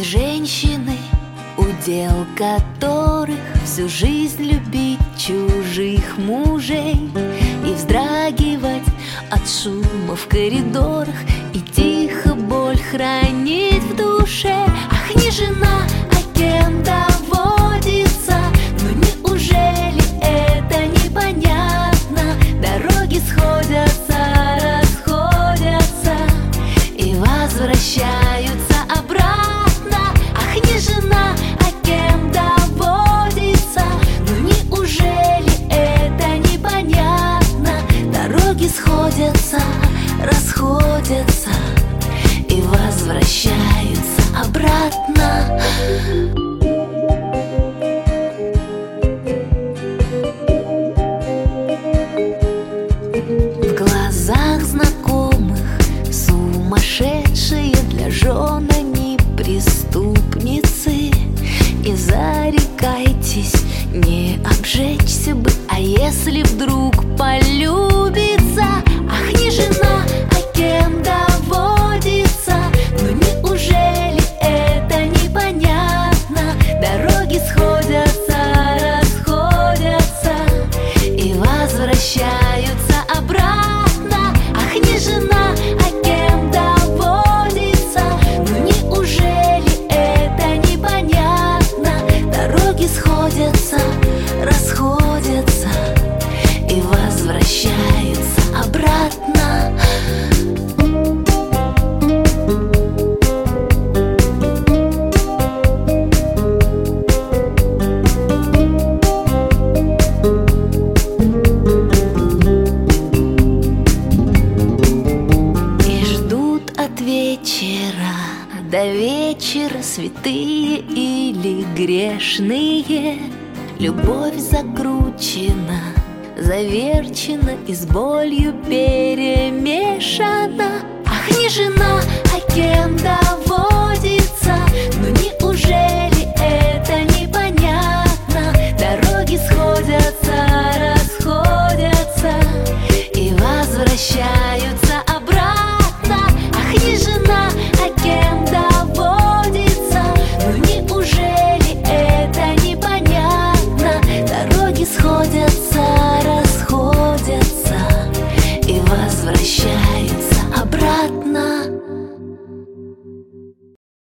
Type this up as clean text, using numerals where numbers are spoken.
Есть женщины, удел которых всю жизнь любить чужих мужей и вздрагивать от шума в коридорах, и тихо боль хранить в душе. Ах, не жена, а кем доводится? Ну неужели это непонятно? Дороги сходятся, расходятся и возвращаются обратно. Ах, не жена, а кем доводится? Ну неужели это непонятно? Дороги сходятся, расходятся и возвращаются обратно. В глазах знакомых сумасшедшие, для жен они преступницы. И зарекайтесь, не обжечься бы, а если вдруг полюбится? Ах, не жена, а кем доводится? Ну неужели это непонятно? Дороги сходятся, расходятся и возвращаются обратно. Ах, не жена, а кем доводится? Ну неужели это непонятно? Дороги сходятся, расходятся и возвращаются обратно. И ждут от вечера до вечера святые или грешные. Любовь закручена, заверчена и с болью перемешана. Ах, не жена, а кем доводится?